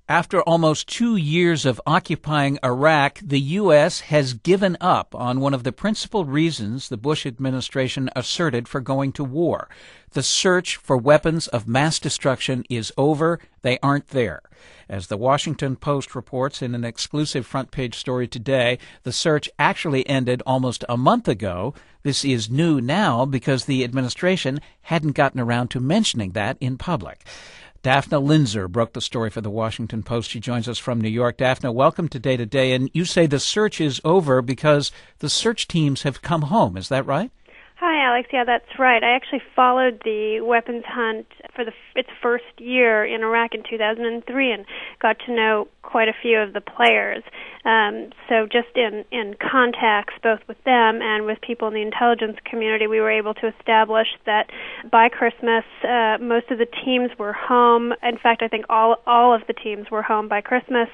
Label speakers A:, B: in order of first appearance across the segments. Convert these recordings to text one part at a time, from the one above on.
A: After almost 2 years of occupying Iraq, the U.S. has given up on one of the principal reasons the Bush administration asserted for going to war. The search for weapons of mass destruction is over. They aren't there. As the Washington Post reports in an exclusive front-page story today, the search actually ended almost a month ago. This is new now because the administration hadn't gotten around to mentioning that in public. Daphna Linzer broke the story for the Washington Post. She joins us from New York. Daphna, welcome to Day to Day. And you say the search is over because the search teams have come home. Is that right?
B: Hi, Alex. Yeah, that's right. I actually followed the weapons hunt for its first year in Iraq in 2003 and got to know quite a few of the players. So just in contacts, both with them and with people in the intelligence community, we were able to establish that by Christmas, most of the teams were home. In fact, I think all of the teams were home by Christmas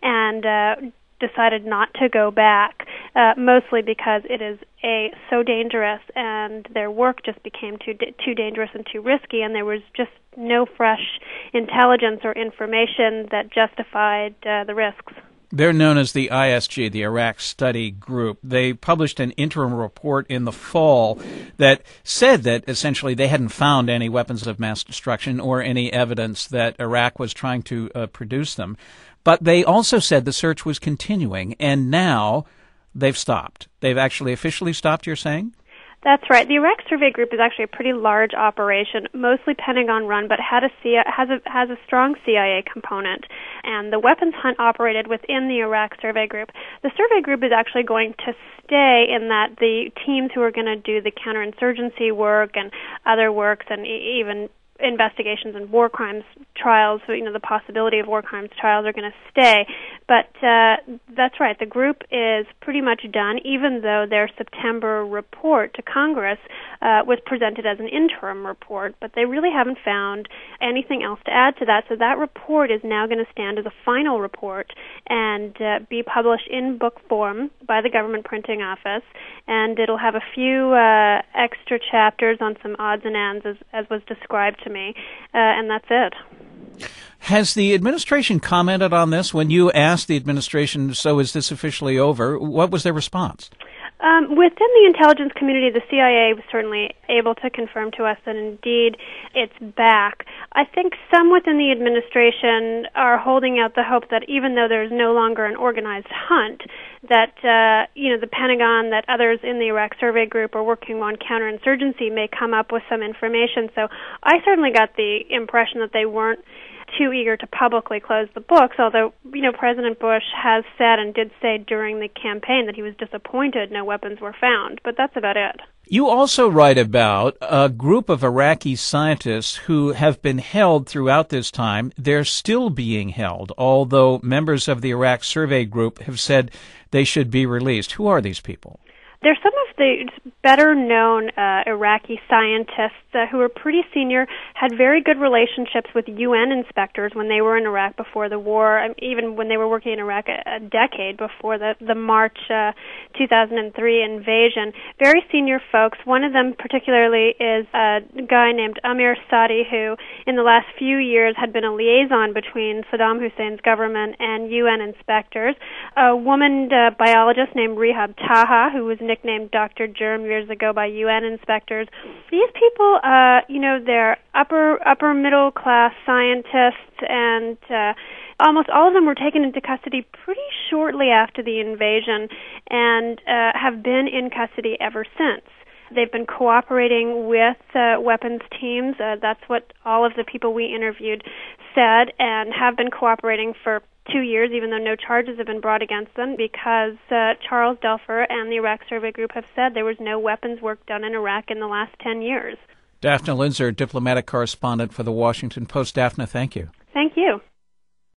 B: and decided not to go back, mostly because it is so dangerous, and their work just became too dangerous and too risky, and there was just no fresh intelligence or information that justified the risks.
A: They're known as the ISG, the Iraq Study Group. They published an interim report in the fall that said that essentially they hadn't found any weapons of mass destruction or any evidence that Iraq was trying to produce them. But they also said the search was continuing, and now they've stopped. They've actually officially stopped, you're saying?
B: That's right. The Iraq Survey Group is actually a pretty large operation, mostly Pentagon-run, but has a strong CIA component. And the weapons hunt operated within the Iraq Survey Group. The Survey Group is actually going to stay in that the teams who are going to do the counterinsurgency work and other works and even investigations and war crimes trials, so, the possibility of war crimes trials are going to stay. But that's right, the group is pretty much done, even though their September report to Congress was presented as an interim report, but they really haven't found anything else to add to that. So that report is now going to stand as a final report and be published in book form by the government printing office, and it'll have a few extra chapters on some odds and ends, as was described to me, and that's it.
A: Has the administration commented on this? When you asked the administration, so is this officially over, what was their response?
B: Within the intelligence community, the CIA was certainly able to confirm to us that indeed it's back. I think some within the administration are holding out the hope that even though there's no longer an organized hunt, that the Pentagon, that others in the Iraq Survey Group are working on counterinsurgency may come up with some information. So I certainly got the impression that they weren't too eager to publicly close the books, although, President Bush has said and did say during the campaign that he was disappointed no weapons were found, but that's about it.
A: You also write about a group of Iraqi scientists who have been held throughout this time. They're still being held, although members of the Iraq Survey Group have said they should be released. Who are these people?
B: They're some of the better-known Iraqi scientists who were pretty senior, had very good relationships with UN inspectors when they were in Iraq before the war, even when they were working in Iraq a decade before the March 2003 invasion. Very senior folks. One of them particularly is a guy named Amir Sadi, who in the last few years had been a liaison between Saddam Hussein's government and UN inspectors. A woman biologist named Rehab Taha, who was nicknamed Dr. Germ years ago by UN inspectors. These people, they're upper middle class scientists, and almost all of them were taken into custody pretty shortly after the invasion and have been in custody ever since. They've been cooperating with weapons teams. That's what all of the people we interviewed said, and have been cooperating for 2 years, even though no charges have been brought against them, because Charles Delfer and the Iraq Survey Group have said there was no weapons work done in Iraq in the last 10 years.
A: Daphna Linzer, diplomatic correspondent for the Washington Post. Daphna, thank you.